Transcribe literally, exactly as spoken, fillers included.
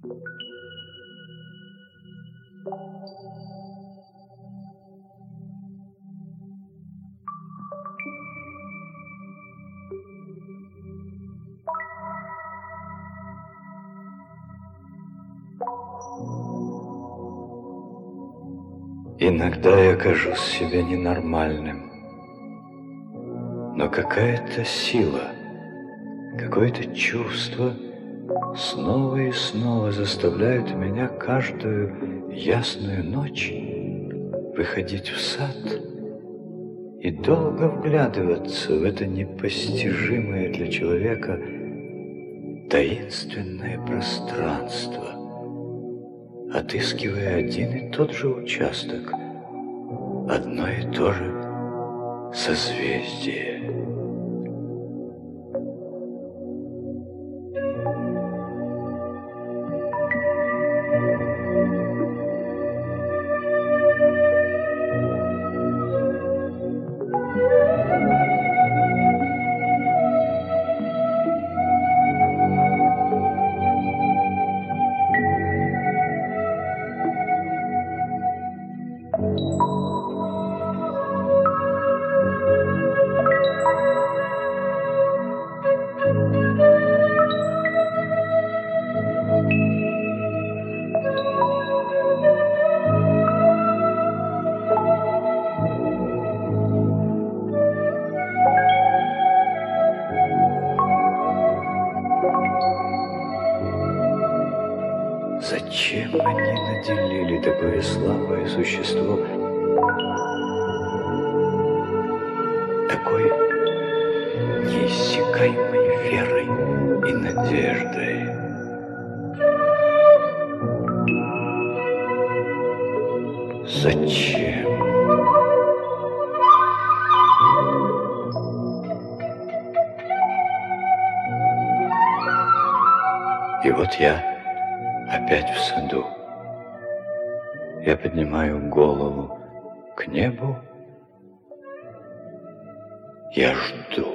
Иногда я кажусь себе ненормальным, но какая-то сила, какое-то чувство снова и снова заставляют меня каждую ясную ночь выходить в сад и долго вглядываться в это непостижимое для человека таинственное пространство, отыскивая один и тот же участок, одно и то же созвездие. Зачем они наделили такое слабое существо такой неиссякаемой верой и надеждой? Зачем? И вот я опять в саду. Я поднимаю голову к небу. Я жду.